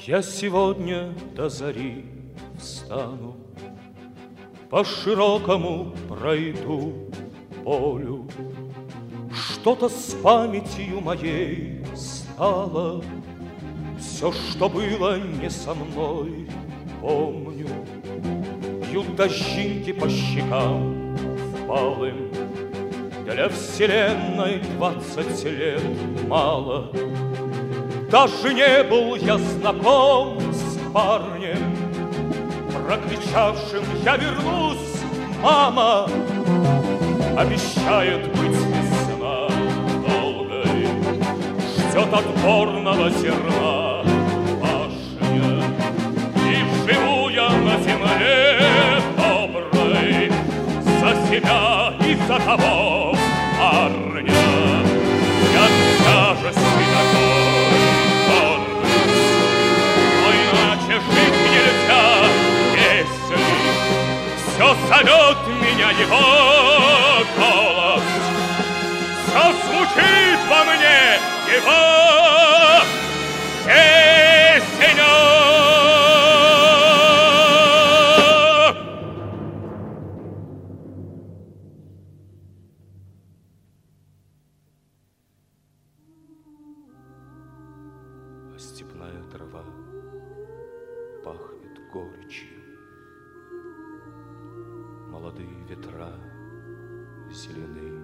Я сегодня до зари встану, по широкому пройду полю. Что-то с памятью моей стало, все, что было не со мной, помню. Бьют дождинки по щекам впалым, для вселенной 20 лет мало. Даже не был я знаком с парнем, прокричавшим: я вернусь, мама. Обещает быть весна долгой, ждет отборного зерна пашня. И живу я на земле доброй за себя и за того парня. Я тяжести такой гордость, но иначе жить нельзя, если все зовет меня его голос, все звучит во мне его песня. А степная трава пахнет горечью, молодые ветра зелены.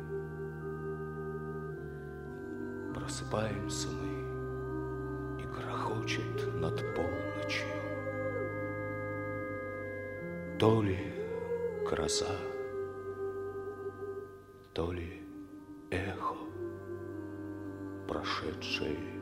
Просыпаемся мы, и грохочет над полночью то ли гроза, то ли эхо прошедшей